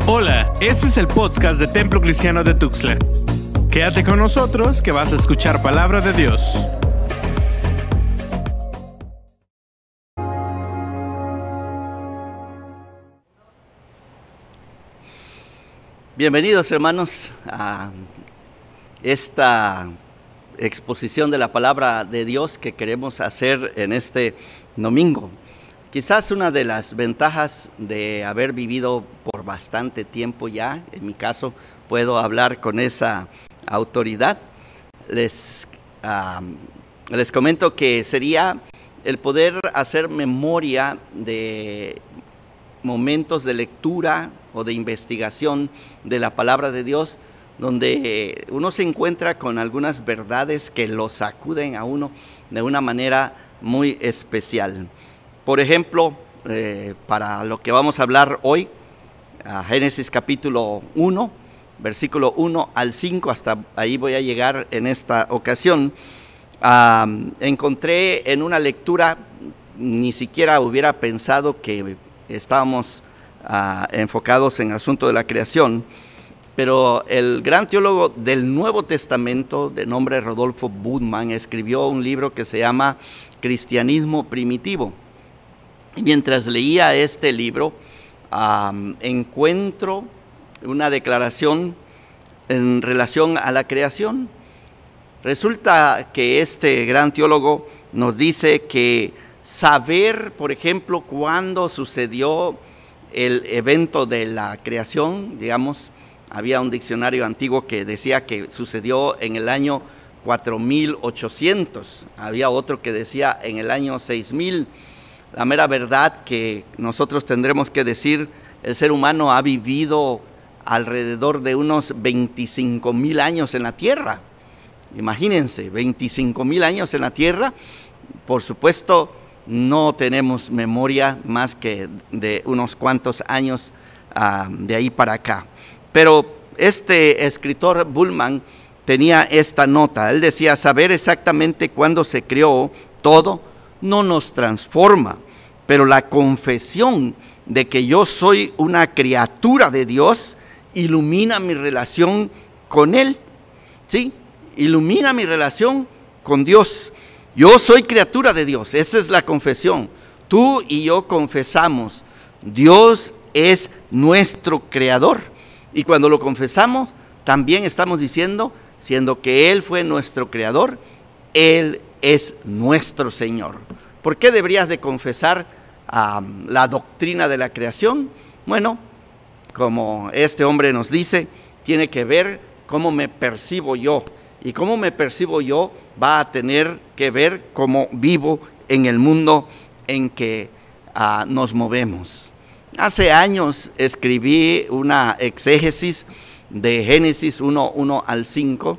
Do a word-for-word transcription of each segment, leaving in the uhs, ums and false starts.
Hola, este es el podcast de Templo Cristiano de Tuxtla. Quédate con nosotros que vas a escuchar palabra de Dios. Bienvenidos, hermanos, a esta exposición de la palabra de Dios que queremos hacer en este domingo. Quizás una de las ventajas de haber vivido por bastante tiempo ya, en mi caso, puedo hablar con esa autoridad. Les, um, les comento que sería el poder hacer memoria de momentos de lectura o de investigación de la palabra de Dios, donde uno se encuentra con algunas verdades que lo sacuden a uno de una manera muy especial. Por ejemplo, eh, para lo que vamos a hablar hoy, a Génesis capítulo uno, versículo uno al cinco, hasta ahí voy a llegar en esta ocasión. Uh, encontré en una lectura, ni siquiera hubiera pensado que estábamos uh, enfocados en el asunto de la creación, pero el gran teólogo del Nuevo Testamento, de nombre Rodolfo Budman, escribió un libro que se llama Cristianismo Primitivo. Y mientras leía este libro, um, encuentro una declaración en relación a la creación. Resulta que este gran teólogo nos dice que saber, por ejemplo, cuándo sucedió el evento de la creación, digamos, había un diccionario antiguo que decía que sucedió en el año cuatro mil ochocientos, había otro que decía en el año seis mil. La mera verdad que nosotros tendremos que decir, el ser humano ha vivido alrededor de unos veinticinco mil años en la tierra. Imagínense, veinticinco mil años en la tierra. Por supuesto, no tenemos memoria más que de unos cuantos años uh, de ahí para acá. Pero este escritor Budman tenía esta nota. Él decía, saber exactamente cuándo se creó todo no nos transforma, pero la confesión de que yo soy una criatura de Dios ilumina mi relación con Él, ¿sí? Ilumina mi relación con Dios. Yo soy criatura de Dios, esa es la confesión. Tú y yo confesamos, Dios es nuestro creador. Y cuando lo confesamos, también estamos diciendo, siendo que Él fue nuestro creador, Él es nuestro Señor. ¿Por qué deberías de confesar um, la doctrina de la creación? Bueno, como este hombre nos dice, tiene que ver cómo me percibo yo. Y cómo me percibo yo va a tener que ver cómo vivo en el mundo en que uh, nos movemos. Hace años escribí una exégesis de Génesis uno, uno al cinco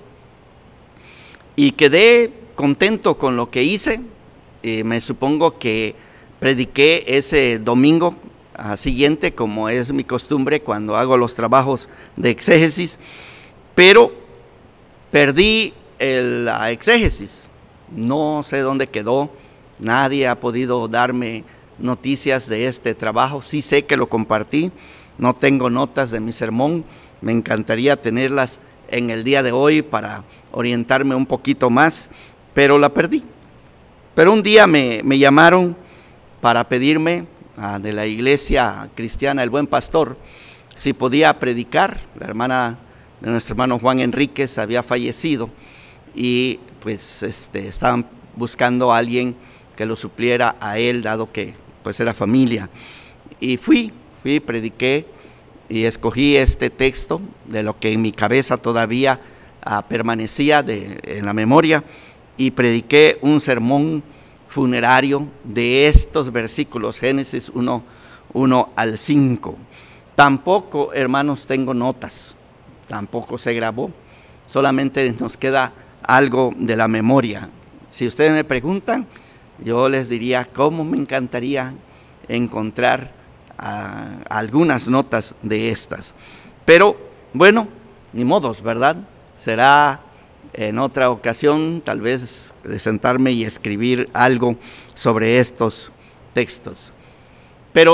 y quedé contento con lo que hice. Eh, me supongo que prediqué ese domingo uh, siguiente, como es mi costumbre cuando hago los trabajos de exégesis, pero perdí el, la exégesis. No sé dónde quedó, nadie ha podido darme noticias de este trabajo. Sí sé que lo compartí, no tengo notas de mi sermón, me encantaría tenerlas en el día de hoy para orientarme un poquito más, pero la perdí. Pero un día me, me llamaron para pedirme uh, de la iglesia cristiana El Buen Pastor si podía predicar. La hermana de nuestro hermano Juan Enríquez había fallecido y pues este, estaban buscando a alguien que lo supliera a él, dado que pues era familia. Y fui, fui, prediqué y escogí este texto de lo que en mi cabeza todavía uh, permanecía de, en la memoria, y prediqué un sermón funerario de estos versículos, Génesis uno, uno al cinco. Tampoco, hermanos, tengo notas, tampoco se grabó, solamente nos queda algo de la memoria. Si ustedes me preguntan, yo les diría cómo me encantaría encontrar uh, algunas notas de estas. Pero bueno, ni modos, ¿verdad? Será en otra ocasión, tal vez, de sentarme y escribir algo sobre estos textos. Pero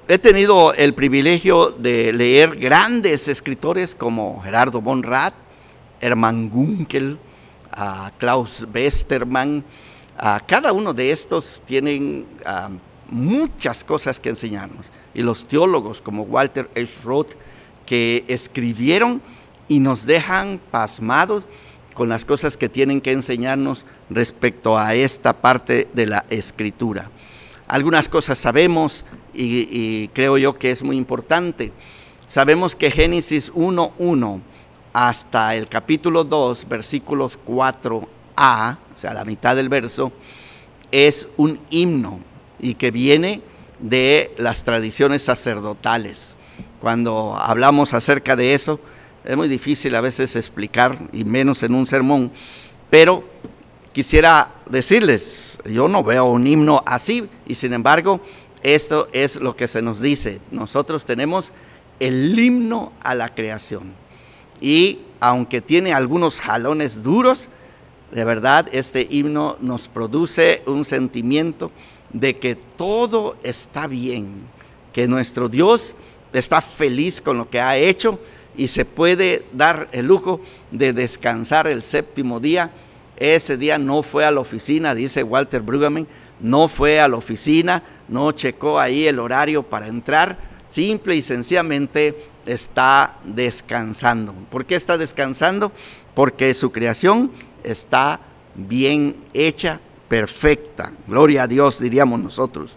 he tenido el privilegio de leer grandes escritores como Gerardo von Rath, Hermann Gunkel, uh, Klaus Westermann. Uh, cada uno de estos tienen uh, muchas cosas que enseñarnos. Y los teólogos como Walter H. Roth, que escribieron y nos dejan pasmados con las cosas que tienen que enseñarnos respecto a esta parte de la Escritura. Algunas cosas sabemos y, y creo yo que es muy importante. Sabemos que Génesis uno uno hasta el capítulo dos, versículos cuatro a, o sea, la mitad del verso, es un himno y que viene de las tradiciones sacerdotales. Cuando hablamos acerca de eso, es muy difícil a veces explicar, y menos en un sermón, pero quisiera decirles, yo no veo un himno así, y sin embargo, esto es lo que se nos dice. Nosotros tenemos el himno a la creación, y aunque tiene algunos jalones duros, de verdad este himno nos produce un sentimiento de que todo está bien, que nuestro Dios está feliz con lo que ha hecho y se puede dar el lujo de descansar el séptimo día. Ese día no fue a la oficina, dice Walter Brueggemann, no fue a la oficina, no checó ahí el horario para entrar, simple y sencillamente está descansando. ¿Por qué está descansando? Porque su creación está bien hecha, perfecta. Gloria a Dios, diríamos nosotros.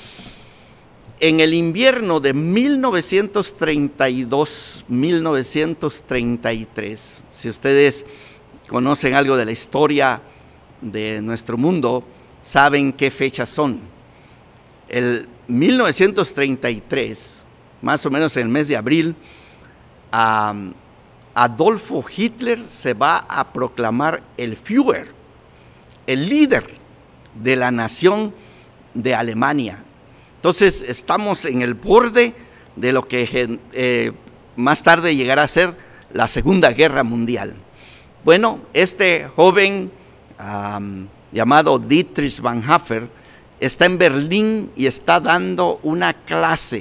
En el invierno de mil novecientos treinta y dos a mil novecientos treinta y tres, si ustedes conocen algo de la historia de nuestro mundo, saben qué fechas son. El mil novecientos treinta y tres, más o menos en el mes de abril, um, Adolfo Hitler se va a proclamar el Führer, el líder de la nación de Alemania. Entonces estamos en el borde de lo que eh, más tarde llegará a ser la Segunda Guerra Mundial. Bueno, este joven um, llamado Dietrich Bonhoeffer está en Berlín y está dando una clase,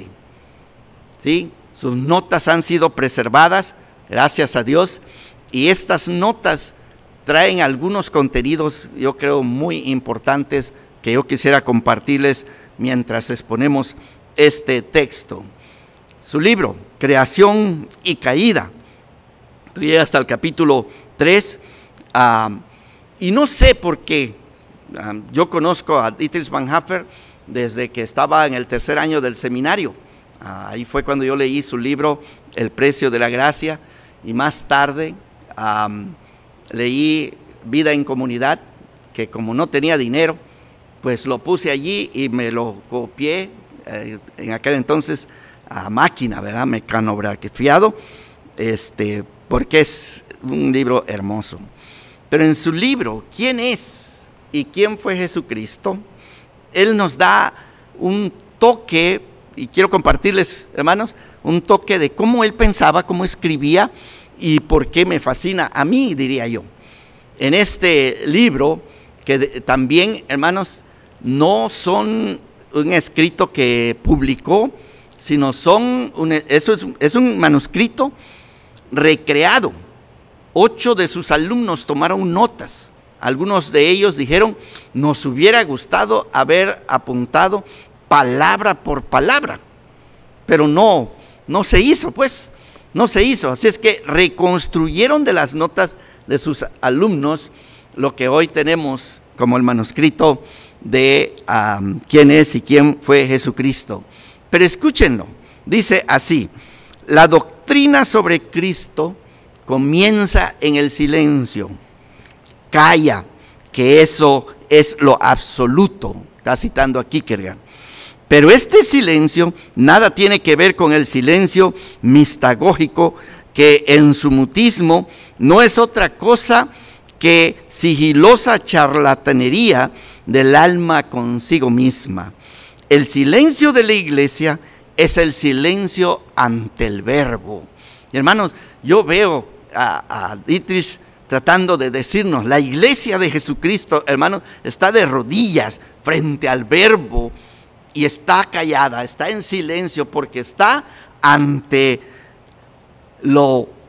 ¿sí? Sus notas han sido preservadas, gracias a Dios, y estas notas traen algunos contenidos, yo creo, muy importantes que yo quisiera compartirles mientras exponemos este texto. Su libro, Creación y Caída, llega hasta el capítulo tres, uh, y no sé por qué, uh, yo conozco a Dietrich Bonhoeffer desde que estaba en el tercer año del seminario. Uh, ahí fue cuando yo leí su libro, El precio de la gracia, y más tarde um, leí Vida en Comunidad, que como no tenía dinero, pues lo puse allí y me lo copié, eh, en aquel entonces a máquina, ¿verdad? Mecanografiado, este, porque es un libro hermoso. Pero en su libro, ¿quién es y quién fue Jesucristo?, él nos da un toque, y quiero compartirles, hermanos, un toque de cómo él pensaba, cómo escribía y por qué me fascina a mí, diría yo. En este libro, que de, también, hermanos, no son un escrito que publicó, sino son un, eso es, es un manuscrito recreado. Ocho de sus alumnos tomaron notas. Algunos de ellos dijeron, nos hubiera gustado haber apuntado palabra por palabra, pero no, no se hizo, pues, no se hizo. Así es que reconstruyeron de las notas de sus alumnos lo que hoy tenemos como el manuscrito de um, quién es y quién fue Jesucristo. Pero escúchenlo, dice así: la doctrina sobre Cristo comienza en el silencio. Calla, que eso es lo absoluto. Está citando a Kierkegaard. Pero este silencio nada tiene que ver con el silencio mistagógico, que en su mutismo no es otra cosa que sigilosa charlatanería del alma consigo misma. El silencio de la iglesia es el silencio ante el verbo. Y hermanos, yo veo a, a Dietrich tratando de decirnos, la iglesia de Jesucristo, hermanos, está de rodillas frente al verbo, y está callada, está en silencio porque está ante lo uh,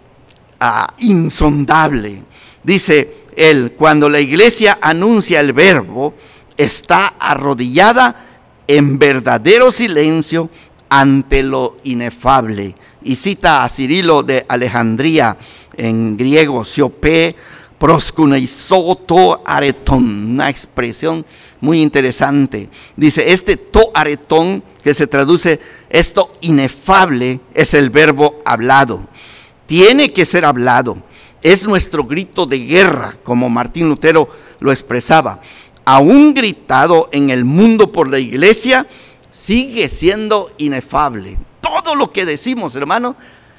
insondable. Dice él, cuando la iglesia anuncia el verbo, está arrodillada en verdadero silencio ante lo inefable. Y cita a Cirilo de Alejandría, en griego, siopé, proskuneizo to areton, una expresión muy interesante. Dice, este to areton, que se traduce esto inefable, es el verbo hablado. Tiene que ser hablado. Es nuestro grito de guerra, como Martín Lutero lo expresaba. Aún gritado en el mundo por la iglesia, sigue siendo inefable. Todo lo que decimos, hermano,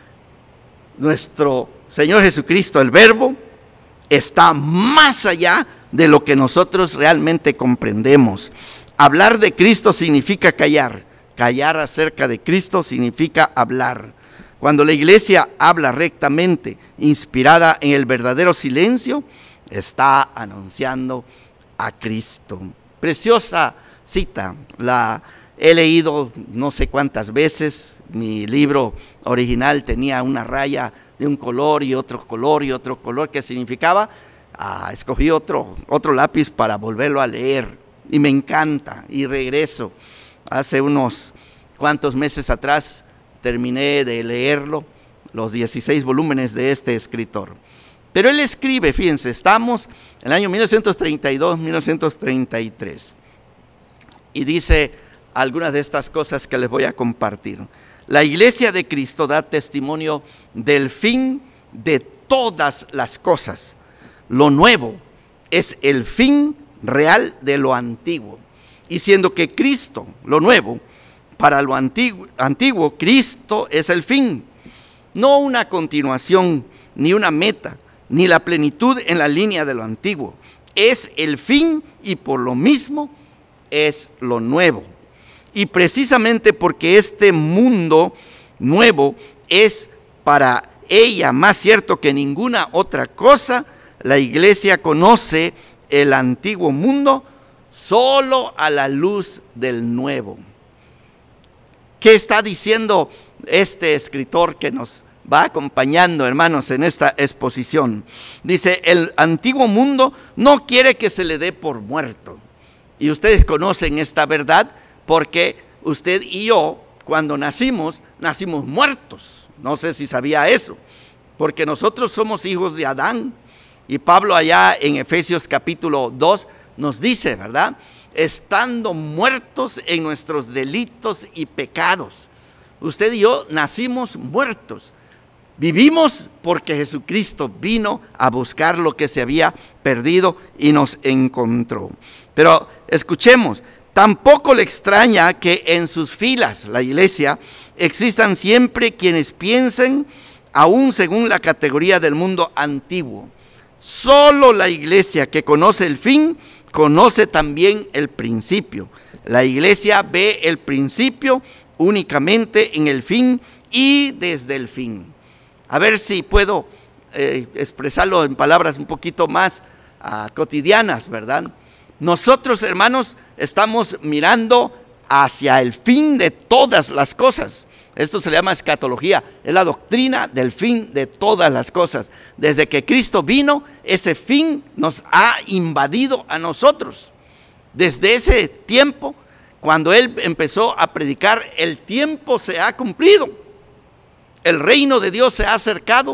nuestro Señor Jesucristo, el verbo, está más allá de lo que nosotros realmente comprendemos. Hablar de Cristo significa callar. Callar acerca de Cristo significa hablar. Cuando la iglesia habla rectamente, inspirada en el verdadero silencio, está anunciando a Cristo. Preciosa cita, la he leído no sé cuántas veces. Mi libro original tenía una raya de un color y otro color y otro color, que significaba, ah, escogí otro, otro lápiz para volverlo a leer, y me encanta, y regreso. Hace unos cuantos meses atrás terminé de leerlo, los dieciséis volúmenes de este escritor. Pero él escribe, fíjense, estamos en el año mil novecientos treinta y dos, mil novecientos treinta y tres, y dice algunas de estas cosas que les voy a compartir. La iglesia de Cristo da testimonio del fin de todas las cosas. Lo nuevo es el fin real de lo antiguo. Y siendo que Cristo, lo nuevo, para lo antiguo, antiguo, Cristo es el fin. No una continuación, ni una meta, ni la plenitud en la línea de lo antiguo. Es el fin y por lo mismo es lo nuevo. Y precisamente porque este mundo nuevo es para ella más cierto que ninguna otra cosa, la iglesia conoce el antiguo mundo solo a la luz del nuevo. ¿Qué está diciendo este escritor que nos va acompañando, hermanos, en esta exposición? Dice, el antiguo mundo no quiere que se le dé por muerto. Y ustedes conocen esta verdad, porque usted y yo, cuando nacimos, nacimos muertos. No sé si sabía eso, porque nosotros somos hijos de Adán. Y Pablo allá en Efesios capítulo dos nos dice, ¿verdad? Estando muertos en nuestros delitos y pecados. Usted y yo nacimos muertos. Vivimos porque Jesucristo vino a buscar lo que se había perdido y nos encontró. Pero escuchemos, tampoco le extraña que en sus filas, la iglesia, existan siempre quienes piensen, aún según la categoría del mundo antiguo. Solo la iglesia que conoce el fin, conoce también el principio. La iglesia ve el principio únicamente en el fin y desde el fin. A ver si puedo eh, expresarlo en palabras un poquito más uh, cotidianas, ¿verdad? Nosotros, hermanos, estamos mirando hacia el fin de todas las cosas. Esto se le llama escatología, es la doctrina del fin de todas las cosas. Desde que Cristo vino, ese fin nos ha invadido a nosotros. Desde ese tiempo, cuando Él empezó a predicar, el tiempo se ha cumplido. El reino de Dios se ha acercado.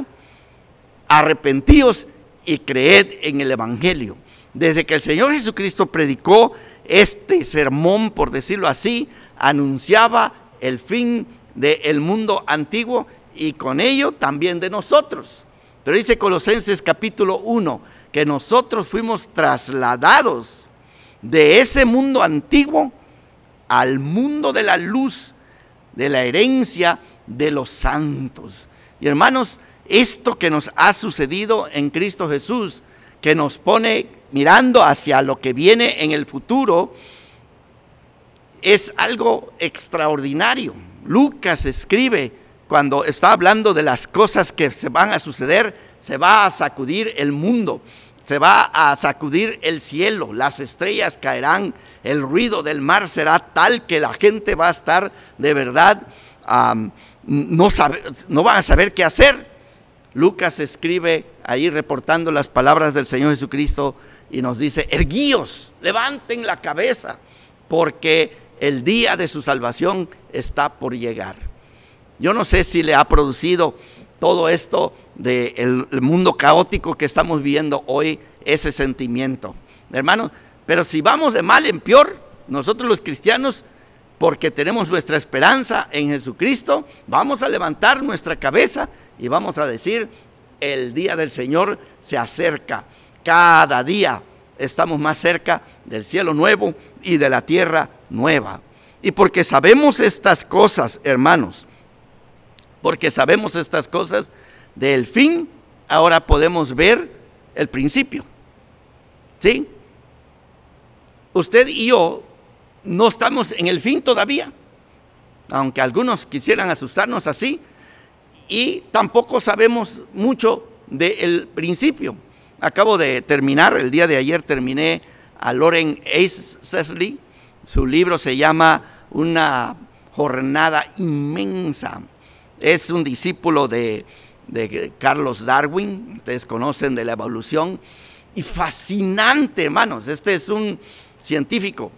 Arrepentíos y creed en el Evangelio. Desde que el Señor Jesucristo predicó este sermón, por decirlo así, anunciaba el fin del mundo antiguo y con ello también de nosotros. Pero dice Colosenses capítulo uno que nosotros fuimos trasladados de ese mundo antiguo al mundo de la luz, de la herencia de los santos. Y hermanos, esto que nos ha sucedido en Cristo Jesús, que nos pone mirando hacia lo que viene en el futuro, es algo extraordinario. Lucas escribe, cuando está hablando de las cosas que se van a suceder, se va a sacudir el mundo. se va a sacudir el cielo, las estrellas caerán, el ruido del mar será tal que la gente va a estar de verdad, um, no, sabe, no van a saber qué hacer. Lucas escribe ahí reportando las palabras del Señor Jesucristo y nos dice: erguíos, levanten la cabeza, porque el día de su salvación está por llegar. Yo no sé si le ha producido todo esto del mundo caótico que estamos viviendo hoy ese sentimiento, hermanos, pero si vamos de mal en peor, nosotros los cristianos, porque tenemos nuestra esperanza en Jesucristo, vamos a levantar nuestra cabeza y vamos a decir: el día del Señor se acerca. Cada día estamos más cerca del cielo nuevo y de la tierra nueva. Y porque sabemos estas cosas, hermanos, porque sabemos estas cosas del fin, ahora podemos ver el principio. ¿Sí? Usted y yo no estamos en el fin todavía, aunque algunos quisieran asustarnos así, y tampoco sabemos mucho del principio. Acabo de terminar, el día de ayer terminé a Loren Eiseley. Su libro se llama Una jornada inmensa. Es un discípulo de, de Carlos Darwin, ustedes conocen de la evolución, y fascinante, hermanos. Este es un científico.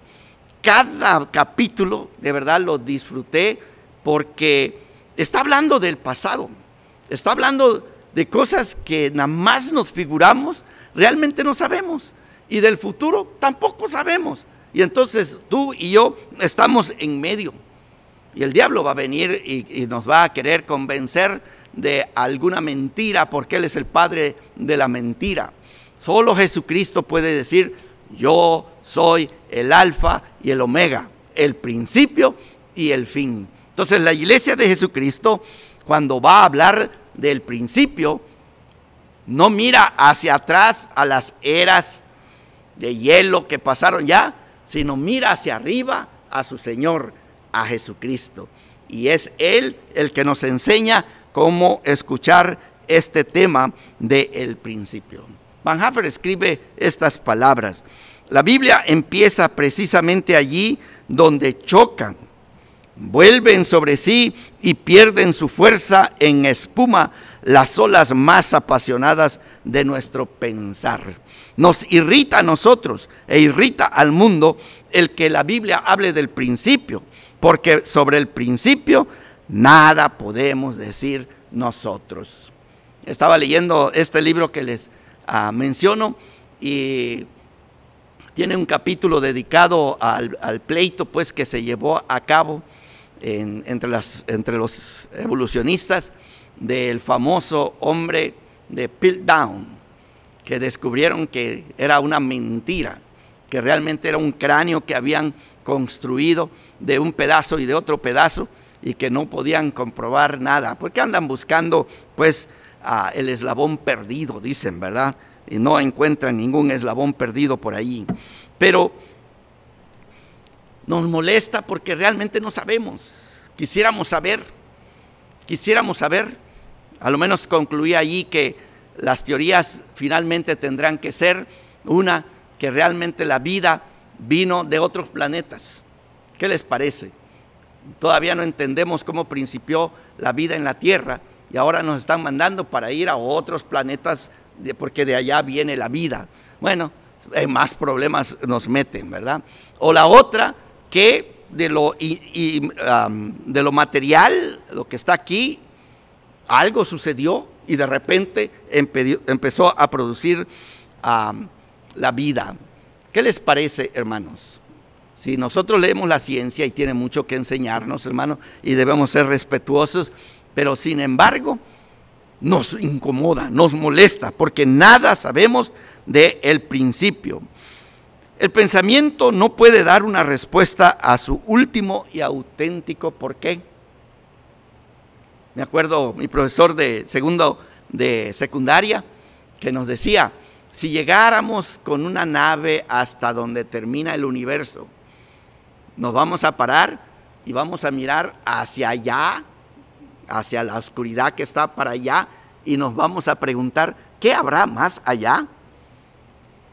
Cada capítulo, de verdad, lo disfruté porque está hablando del pasado, está hablando de cosas que nada más nos figuramos, realmente no sabemos, y del futuro tampoco sabemos. Y entonces tú y yo estamos en medio, y el diablo va a venir y, y nos va a querer convencer de alguna mentira, porque él es el padre de la mentira. Solo Jesucristo puede decir: yo soy el alfa y el omega, el principio y el fin. Entonces la iglesia de Jesucristo, cuando va a hablar del principio, no mira hacia atrás a las eras de hielo que pasaron ya, sino mira hacia arriba a su Señor, a Jesucristo. Y es Él el que nos enseña cómo escuchar este tema del principio. Bonhoeffer escribe estas palabras: la Biblia empieza precisamente allí donde chocan, vuelven sobre sí y pierden su fuerza en espuma las olas más apasionadas de nuestro pensar. Nos irrita a nosotros e irrita al mundo el que la Biblia hable del principio, porque sobre el principio nada podemos decir nosotros. Estaba leyendo este libro que les uh, menciono, y tiene un capítulo dedicado al, al pleito pues que se llevó a cabo en, entre, las, entre los evolucionistas del famoso hombre de Piltdown, que descubrieron que era una mentira, que realmente era un cráneo que habían construido de un pedazo y de otro pedazo, y que no podían comprobar nada, porque andan buscando pues uh, el eslabón perdido, dicen, ¿verdad? Y no encuentran ningún eslabón perdido por ahí. Pero nos molesta porque realmente no sabemos. Quisiéramos saber, quisiéramos saber, a lo menos concluí allí que las teorías finalmente tendrán que ser una, que realmente la vida vino de otros planetas. ¿Qué les parece? Todavía no entendemos cómo principió la vida en la Tierra, y ahora nos están mandando para ir a otros planetas porque de allá viene la vida. Bueno, más problemas nos meten, ¿verdad? O la otra, que de lo, y, y, um, de lo material, lo que está aquí, algo sucedió y de repente empedió, empezó a producir um, la vida. ¿Qué les parece, hermanos? Si nosotros leemos la ciencia, y tiene mucho que enseñarnos, hermanos, y debemos ser respetuosos, pero sin embargo nos incomoda, nos molesta, porque nada sabemos del principio. El pensamiento no puede dar una respuesta a su último y auténtico ¿por qué? Me acuerdo mi profesor de segundo de secundaria que nos decía: si llegáramos con una nave hasta donde termina el universo, nos vamos a parar y vamos a mirar hacia allá, hacia la oscuridad que está para allá, y nos vamos a preguntar: ¿qué habrá más allá?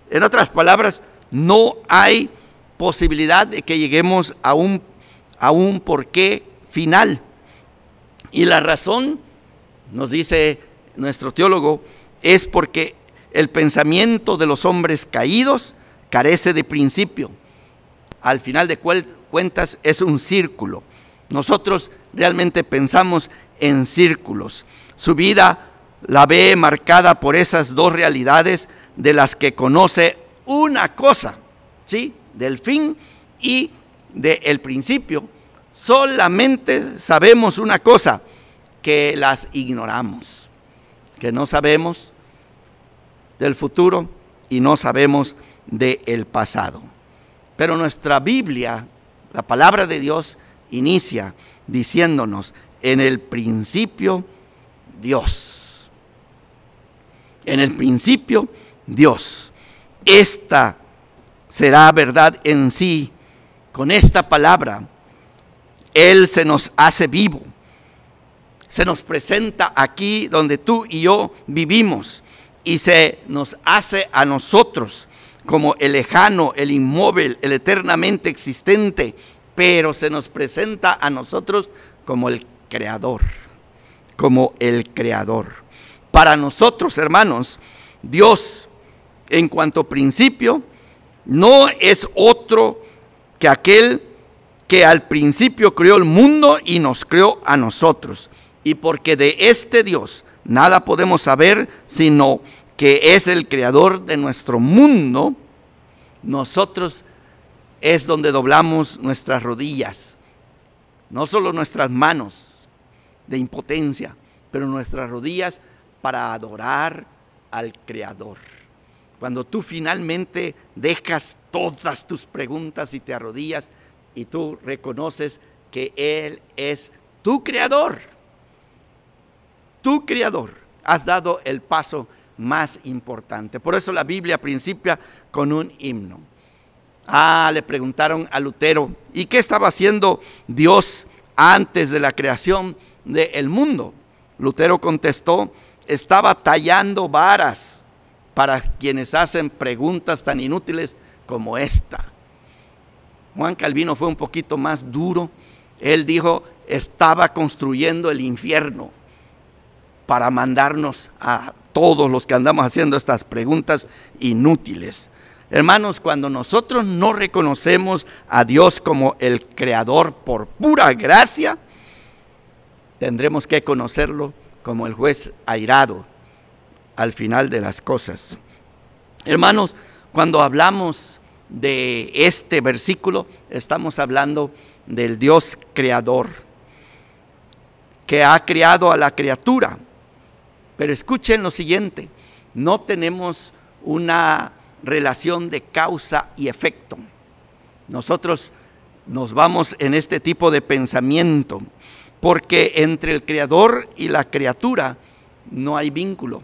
En otras palabras, no hay posibilidad de que lleguemos a un, a un porqué final. Y la razón, nos dice nuestro teólogo, es porque el pensamiento de los hombres caídos carece de principio. Al final de cuentas es un círculo. Nosotros realmente pensamos en círculos. Su vida la ve marcada por esas dos realidades de las que conoce una cosa, ¿sí? Del fin y del principio. Solamente sabemos una cosa, que las ignoramos, que no sabemos del futuro y no sabemos del pasado. Pero nuestra Biblia, la palabra de Dios, inicia diciéndonos: en el principio Dios. En el principio Dios. Esta será verdad en sí. Con esta palabra Él se nos hace vivo. Se nos presenta aquí donde tú y yo vivimos y se nos hace a nosotros como el lejano, el inmóvil, el eternamente existente, pero se nos presenta a nosotros como el creador, como el creador. Para nosotros, hermanos, Dios, en cuanto a principio, no es otro que aquel que al principio creó el mundo y nos creó a nosotros. Y porque de este Dios nada podemos saber, sino que es el creador de nuestro mundo, nosotros es donde doblamos nuestras rodillas, no solo nuestras manos de impotencia, pero nuestras rodillas para adorar al Creador. Cuando tú finalmente dejas todas tus preguntas y te arrodillas y tú reconoces que Él es tu Creador, tu Creador, has dado el paso más importante. Por eso la Biblia principia con un himno. Ah, le preguntaron a Lutero, ¿y qué estaba haciendo Dios antes de la creación del mundo? Lutero contestó: estaba tallando varas para quienes hacen preguntas tan inútiles como esta. Juan Calvino fue un poquito más duro. Él dijo: estaba construyendo el infierno para mandarnos a todos los que andamos haciendo estas preguntas inútiles. Hermanos, cuando nosotros no reconocemos a Dios como el creador por pura gracia, tendremos que conocerlo como el juez airado al final de las cosas. Hermanos, cuando hablamos de este versículo, estamos hablando del Dios creador que ha creado a la criatura. Pero escuchen lo siguiente: no tenemos una relación de causa y efecto. Nosotros nos vamos en este tipo de pensamiento, porque entre el creador y la criatura no hay vínculo,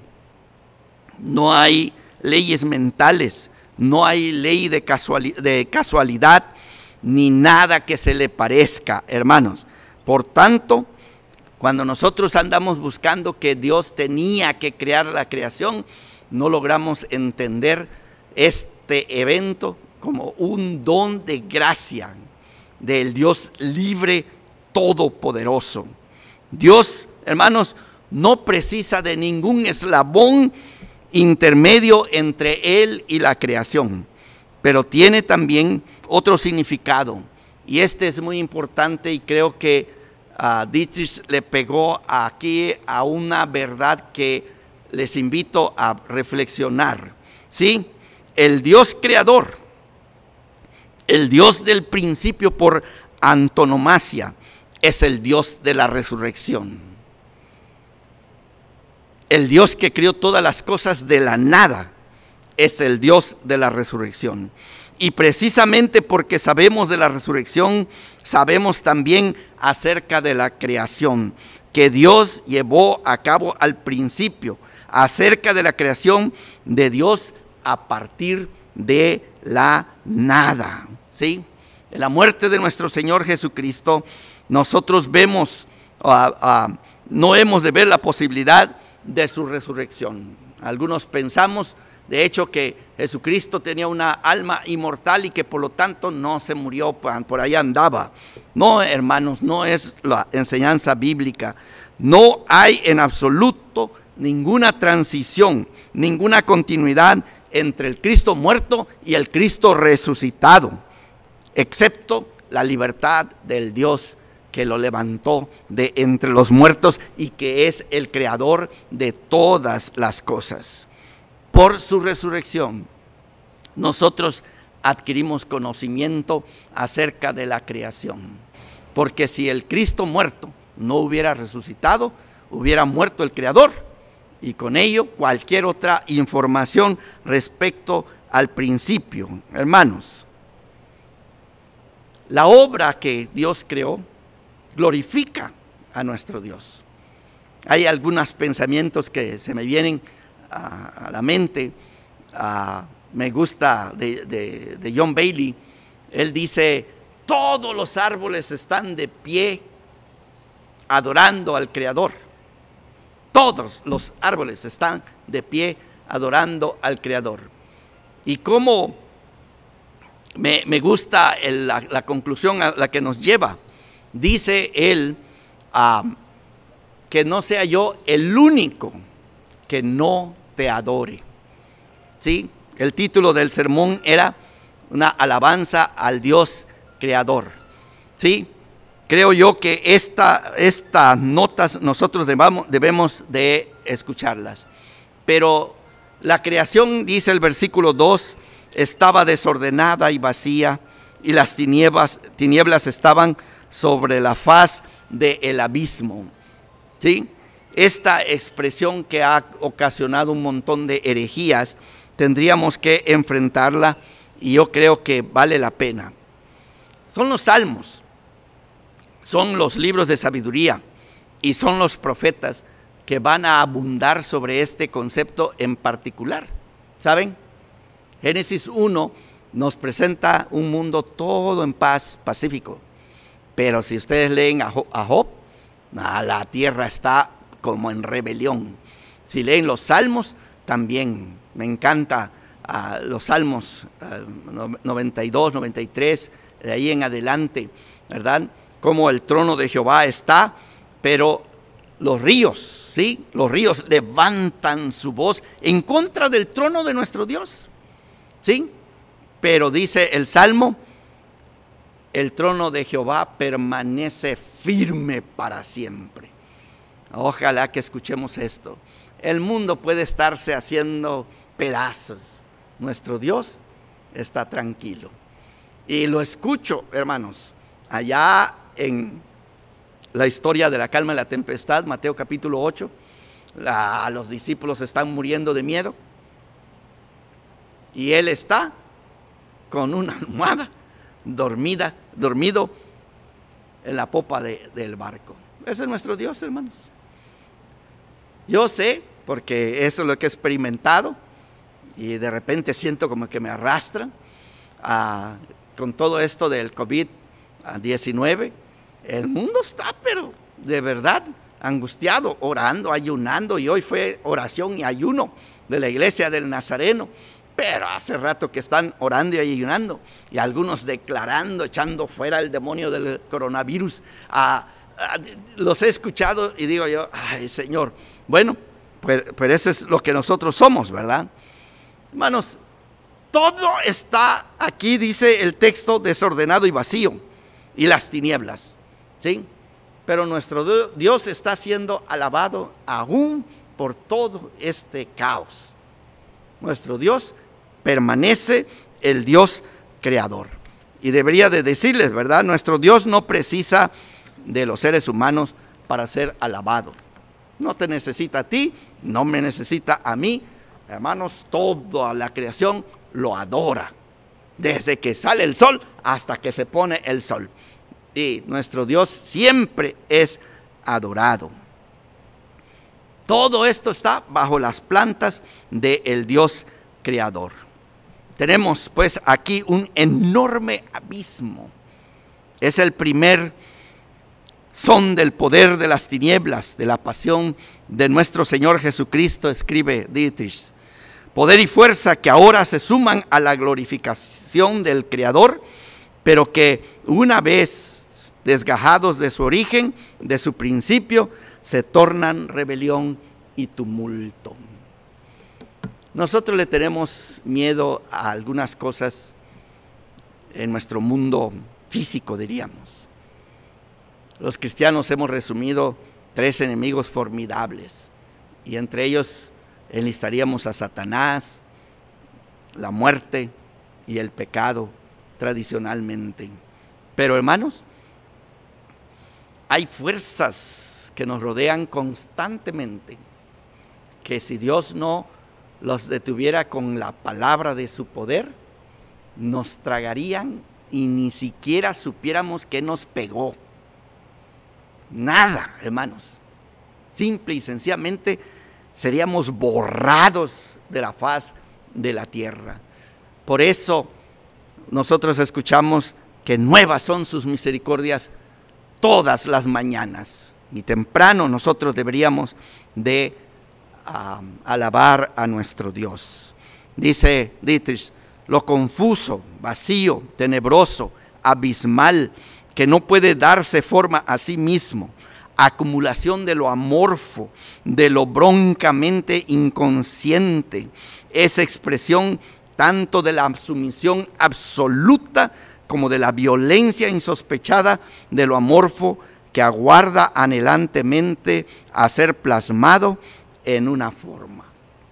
no hay leyes mentales, no hay ley de, casuali- de casualidad, ni nada que se le parezca, hermanos. Por tanto, cuando nosotros andamos buscando que Dios tenía que crear la creación, no logramos entender este evento como un don de gracia del Dios libre, todopoderoso. Dios, hermanos, no precisa de ningún eslabón intermedio entre Él y la creación, pero tiene también otro significado, y este es muy importante, y creo que uh, Dietrich le pegó aquí a una verdad que les invito a reflexionar, ¿sí? El Dios creador, el Dios del principio por antonomasia, es el Dios de la resurrección. El Dios que creó todas las cosas de la nada es el Dios de la resurrección. Y precisamente porque sabemos de la resurrección, sabemos también acerca de la creación que Dios llevó a cabo al principio, acerca de la creación de Dios a partir de la nada, ¿sí? En la muerte de nuestro Señor Jesucristo, nosotros vemos, uh, uh, no hemos de ver la posibilidad de su resurrección. Algunos pensamos de hecho que Jesucristo tenía una alma inmortal y que por lo tanto no se murió, por ahí andaba. No, hermanos, no es la enseñanza bíblica. No hay en absoluto ninguna transición, ninguna continuidad entre el Cristo muerto y el Cristo resucitado, excepto la libertad del Dios que lo levantó de entre los muertos y que es el creador de todas las cosas. Por su resurrección, nosotros adquirimos conocimiento acerca de la creación. Porque si el Cristo muerto no hubiera resucitado, hubiera muerto el creador y con ello cualquier otra información respecto al principio. Hermanos, la obra que Dios creó glorifica a nuestro Dios. Hay algunos pensamientos que se me vienen a, a la mente. Uh, me gusta de, de, de John Bailey. Él dice: todos los árboles están de pie adorando al Creador. Todos los árboles están de pie adorando al Creador. Y cómo me, me gusta el, la, la conclusión a la que nos lleva. Dice él uh, que no sea yo el único que no te adore. ¿Sí? El título del sermón era una alabanza al Dios creador. ¿Sí? Creo yo que esta, estas notas nosotros debamos, debemos de escucharlas. Pero la creación, dice el versículo dos, estaba desordenada y vacía, y las tinieblas, tinieblas estaban sobre la faz del abismo. ¿Sí? Esta expresión que ha ocasionado un montón de herejías, tendríamos que enfrentarla y yo creo que vale la pena. Son los salmos, son los libros de sabiduría y son los profetas que van a abundar sobre este concepto en particular. ¿Saben? Génesis uno nos presenta un mundo todo en paz, pacífico. Pero si ustedes leen a Job, la tierra está como en rebelión. Si leen los salmos, también me encanta uh, los salmos uh, noventa y dos, noventa y tres, de ahí en adelante, ¿verdad? Como el trono de Jehová está, pero los ríos, ¿sí? Los ríos levantan su voz en contra del trono de nuestro Dios, ¿sí? Pero dice el Salmo: el trono de Jehová permanece firme para siempre. Ojalá que escuchemos esto. El mundo puede estarse haciendo pedazos. Nuestro Dios está tranquilo. Y lo escucho, hermanos, allá en la historia de la calma y la tempestad, Mateo capítulo ocho, la, los discípulos están muriendo de miedo. Y él está con una almohada, dormida, dormido en la popa de, del barco. Ese es nuestro Dios, hermanos. Yo sé, porque eso es lo que he experimentado, y de repente siento como que me arrastran a, con todo esto del COVID diecinueve. El mundo está, pero de verdad, angustiado, orando, ayunando, y hoy fue oración y ayuno de la iglesia del Nazareno. Pero hace rato que están orando y ayunando, y algunos declarando, echando fuera el demonio del coronavirus. Ah, ah, los he escuchado y digo yo: ay, Señor, bueno, pues, pues eso es lo que nosotros somos, ¿verdad? Hermanos, todo está aquí, dice el texto, desordenado y vacío, y las tinieblas, ¿sí? Pero nuestro Dios está siendo alabado aún por todo este caos. Nuestro Dios permanece el Dios creador. Y debería de decirles, ¿verdad? Nuestro Dios no precisa de los seres humanos para ser alabado. No te necesita a ti, no me necesita a mí. Hermanos, toda la creación lo adora. Desde que sale el sol hasta que se pone el sol. Y nuestro Dios siempre es adorado. Todo esto está bajo las plantas del Dios creador. Tenemos pues aquí un enorme abismo. Es el primer son del poder de las tinieblas, de la pasión de nuestro Señor Jesucristo, escribe Dietrich. poder y fuerza que ahora se suman a la glorificación del Creador, pero que una vez desgajados de su origen, de su principio, se tornan rebelión y tumulto. Nosotros le tenemos miedo a algunas cosas en nuestro mundo físico, diríamos. Los cristianos hemos resumido tres enemigos formidables, y entre ellos enlistaríamos a Satanás, la muerte y el pecado tradicionalmente. Pero hermanos, hay fuerzas que nos rodean constantemente, que si Dios no los detuviera con la palabra de su poder, nos tragarían y ni siquiera supiéramos qué nos pegó. Nada, hermanos. Simple y sencillamente seríamos borrados de la faz de la tierra. Por eso nosotros escuchamos que nuevas son sus misericordias todas las mañanas. Y temprano nosotros deberíamos de uh, alabar a nuestro Dios. Dice Dietrich, lo confuso, vacío, tenebroso, abismal, que no puede darse forma a sí mismo, acumulación de lo amorfo, de lo broncamente inconsciente, es expresión tanto de la sumisión absoluta como de la violencia insospechada de lo amorfo que aguarda anhelantemente a ser plasmado en una forma.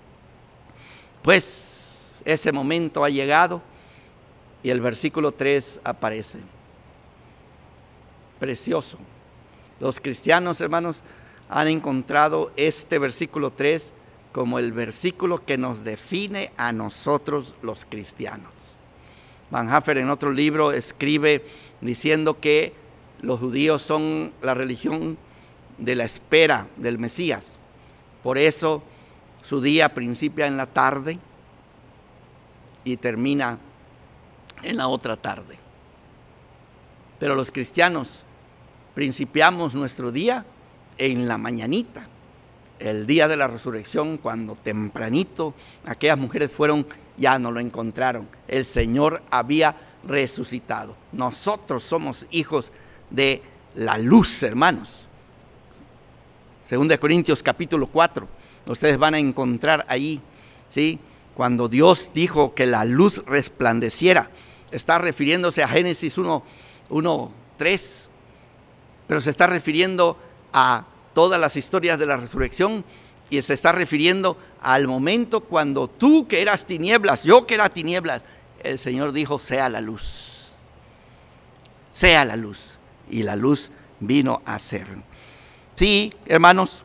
Pues ese momento ha llegado y el versículo tres aparece. Precioso. Los cristianos, hermanos, han encontrado este versículo tres como el versículo que nos define a nosotros los cristianos. Bonhoeffer en otro libro escribe diciendo que los judíos son la religión de la espera del Mesías. Por eso su día principia en la tarde y termina en la otra tarde. Pero los cristianos principiamos nuestro día en la mañanita, el día de la resurrección, cuando tempranito aquellas mujeres fueron, ya no lo encontraron. El Señor había resucitado. Nosotros somos hijos de la luz, hermanos. Segunda de Corintios capítulo cuatro, ustedes van a encontrar ahí, ¿sí? Cuando Dios dijo que la luz resplandeciera, está refiriéndose a Génesis uno, tres, pero se está refiriendo a todas las historias de la resurrección y se está refiriendo al momento cuando tú que eras tinieblas, yo que era tinieblas, el Señor dijo, sea la luz, sea la luz, y la luz vino a ser. Sí, hermanos,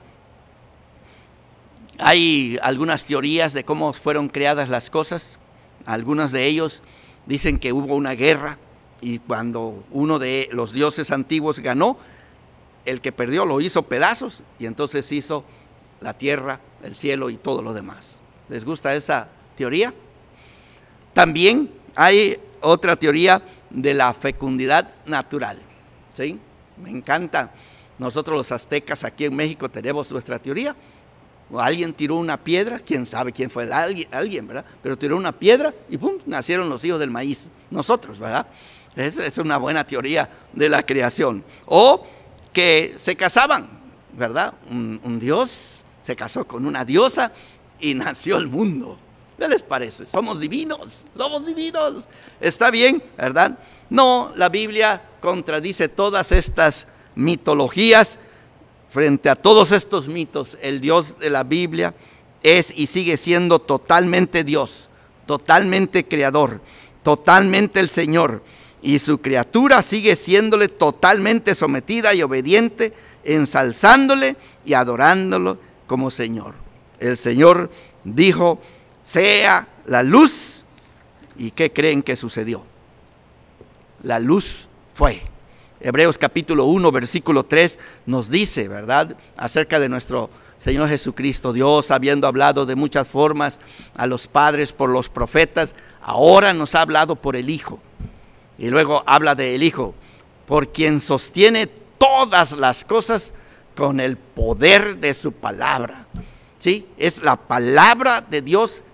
hay algunas teorías de cómo fueron creadas las cosas. Algunos de ellos dicen que hubo una guerra y cuando uno de los dioses antiguos ganó, el que perdió lo hizo pedazos y entonces hizo la tierra, el cielo y todo lo demás. ¿Les gusta esa teoría? También hay otra teoría de la fecundidad natural, ¿sí? Me encanta. Nosotros los aztecas aquí en México tenemos nuestra teoría. Alguien tiró una piedra, quién sabe quién fue el alguien, alguien, ¿verdad? Pero tiró una piedra y pum, nacieron los hijos del maíz, nosotros, ¿verdad? Esa es una buena teoría de la creación. O que se casaban, ¿verdad? Un, un dios se casó con una diosa y nació el mundo. ¿Qué les parece? Somos divinos, somos divinos. Está bien, ¿verdad? No, la Biblia contradice todas estas mitologías. Frente a todos estos mitos, el Dios de la Biblia es y sigue siendo totalmente Dios, totalmente creador, totalmente el Señor. Y su criatura sigue siéndole totalmente sometida y obediente, ensalzándole y adorándolo como Señor. El Señor dijo, sea la luz. ¿Y qué creen que sucedió? La luz fue. Hebreos capítulo uno, versículo tres nos dice, ¿verdad?, acerca de nuestro Señor Jesucristo. Dios, habiendo hablado de muchas formas a los padres por los profetas, ahora nos ha hablado por el Hijo. Y luego habla del Hijo, por quien sostiene todas las cosas con el poder de su palabra. ¿Sí? Es la palabra de Dios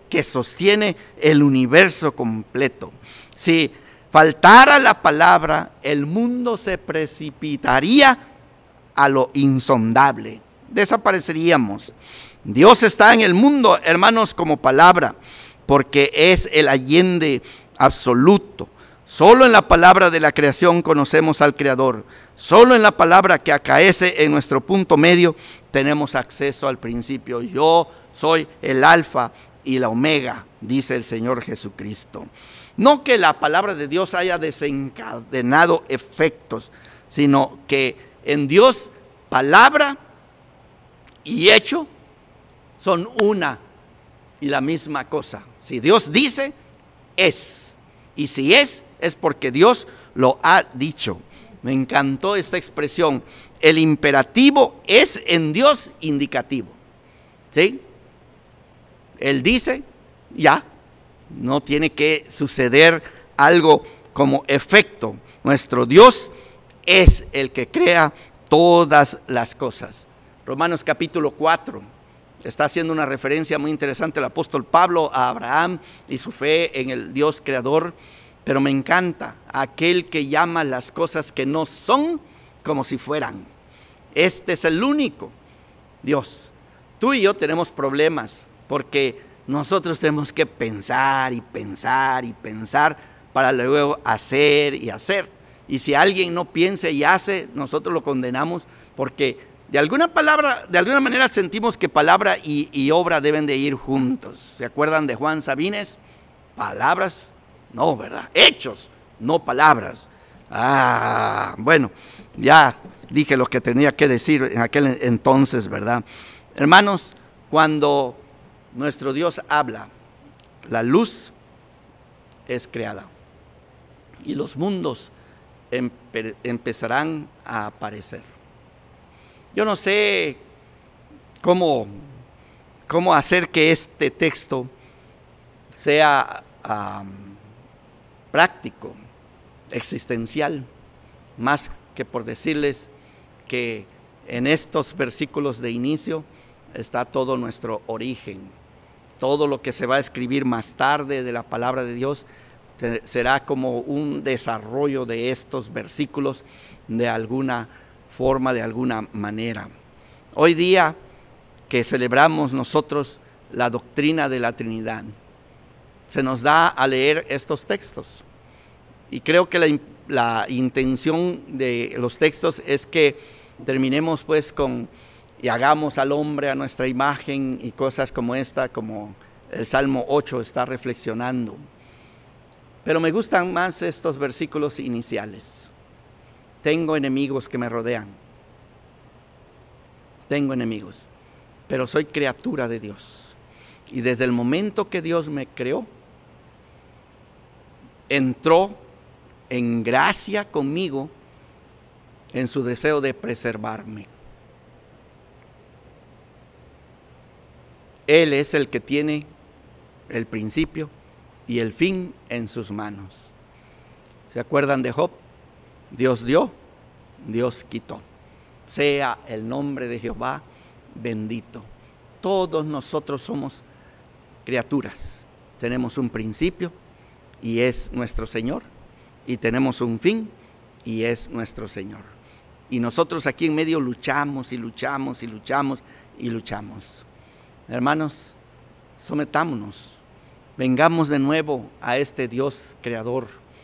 que sostiene el universo completo. Si faltara la palabra, el mundo se precipitaría a lo insondable. Desapareceríamos. Dios está en el mundo, hermanos, como palabra, porque es el allende absoluto. Solo en la palabra de la creación conocemos al Creador. Solo en la palabra que acaece en nuestro punto medio tenemos acceso al principio. Yo soy el alfa y la omega, dice el Señor Jesucristo. No que la palabra de Dios haya desencadenado efectos, sino que en Dios palabra y hecho son una y la misma cosa. Si Dios dice, es. Y si es, es porque Dios lo ha dicho. Me encantó esta expresión. El imperativo es en Dios indicativo. ¿Sí? Él dice, ya. No tiene que suceder algo como efecto. Nuestro Dios es el que crea todas las cosas. Romanos capítulo cuatro. Está haciendo una referencia muy interesante el apóstol Pablo a Abraham y su fe en el Dios creador. Pero me encanta aquel que llama las cosas que no son como si fueran. Este es el único Dios. Tú y yo tenemos problemas porque nosotros tenemos que pensar y pensar y pensar para luego hacer y hacer. Y si alguien no piensa y hace, nosotros lo condenamos porque de alguna palabra, de alguna manera sentimos que palabra y, y obra deben de ir juntos. ¿Se acuerdan de Juan Sabines? Palabras, no, ¿verdad? Hechos, no palabras. Ah, bueno, ya dije lo que tenía que decir en aquel entonces, ¿verdad? Hermanos, cuando nuestro Dios habla, la luz es creada y los mundos empe- empezarán a aparecer. Yo no sé cómo, cómo hacer que este texto sea um, práctico, existencial, más que por decirles que en estos versículos de inicio está todo nuestro origen. Todo lo que se va a escribir más tarde de la palabra de Dios te, será como un desarrollo de estos versículos de alguna forma, de alguna manera. Hoy día que celebramos nosotros la doctrina de la Trinidad, se nos da a leer estos textos. Y creo que la, la intención de los textos es que terminemos pues con y hagamos al hombre a nuestra imagen y cosas como esta, como el Salmo ocho está reflexionando. Pero me gustan más estos versículos iniciales. Tengo enemigos que me rodean. Tengo enemigos, pero soy criatura de Dios. Y desde el momento que Dios me creó, entró en gracia conmigo en su deseo de preservarme. Él es el que tiene el principio y el fin en sus manos. ¿Se acuerdan de Job? Dios dio, Dios quitó. Sea el nombre de Jehová bendito. Todos nosotros somos criaturas. Tenemos un principio y es nuestro Señor. Y tenemos un fin y es nuestro Señor. Y nosotros aquí en medio luchamos y luchamos y luchamos y luchamos. Hermanos, sometámonos, vengamos de nuevo a este Dios creador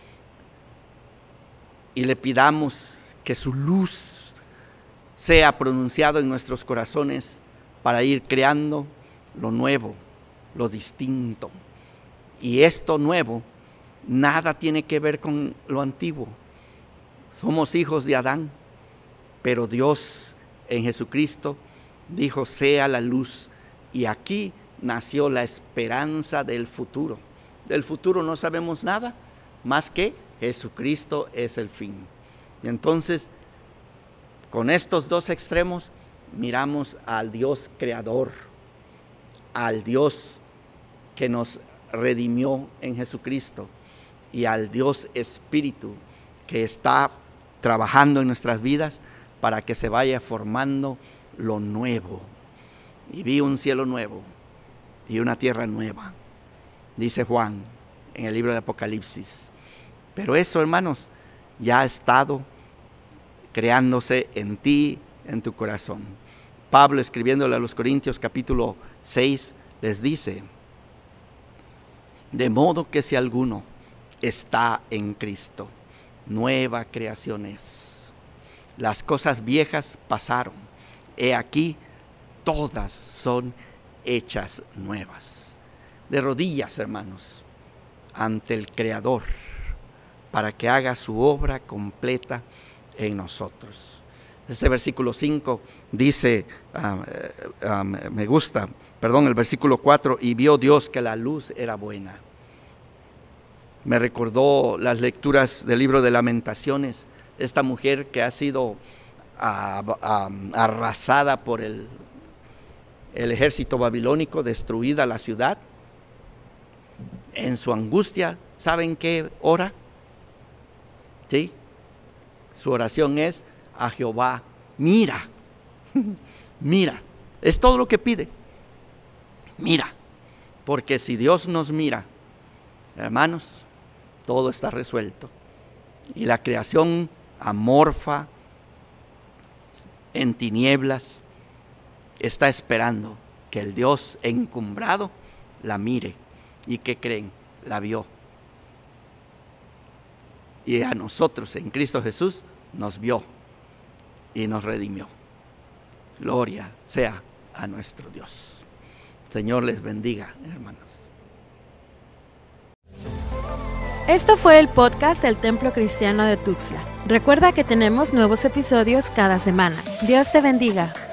y le pidamos que su luz sea pronunciado en nuestros corazones para ir creando lo nuevo, lo distinto. Y esto nuevo nada tiene que ver con lo antiguo. Somos hijos de Adán, pero Dios en Jesucristo dijo: sea la luz. Y aquí nació la esperanza del futuro. Del futuro no sabemos nada más que Jesucristo es el fin. Y entonces, con estos dos extremos, miramos al Dios creador, al Dios que nos redimió en Jesucristo y al Dios Espíritu que está trabajando en nuestras vidas para que se vaya formando lo nuevo. Y vi un cielo nuevo y una tierra nueva, dice Juan en el libro de Apocalipsis. Pero eso, hermanos, ya ha estado creándose en ti, en tu corazón. Pablo, escribiéndole a los Corintios capítulo seis, les dice: de modo que si alguno está en Cristo, nueva creación es. Las cosas viejas pasaron, he aquí, todas son hechas nuevas. De rodillas, hermanos, ante el Creador, para que haga su obra completa en nosotros. Ese versículo cinco dice, uh, uh, uh, me gusta, perdón, el versículo cuatro, y vio Dios que la luz era buena. Me recordó las lecturas del libro de Lamentaciones, esta mujer que ha sido uh, uh, arrasada por el, el ejército babilónico, destruida la ciudad. En su angustia, ¿saben qué ora? ¿Sí? Su oración es: a Jehová, mira, mira, es todo lo que pide. Mira, porque si Dios nos mira, hermanos, todo está resuelto. Y la creación amorfa, en tinieblas, está esperando que el Dios encumbrado la mire. ¿Y qué creen? La vio. Y a nosotros en Cristo Jesús nos vio y nos redimió. Gloria sea a nuestro Dios. Señor les bendiga, hermanos. Esto fue el podcast del Templo Cristiano de Tuxtla. Recuerda que tenemos nuevos episodios cada semana. Dios te bendiga.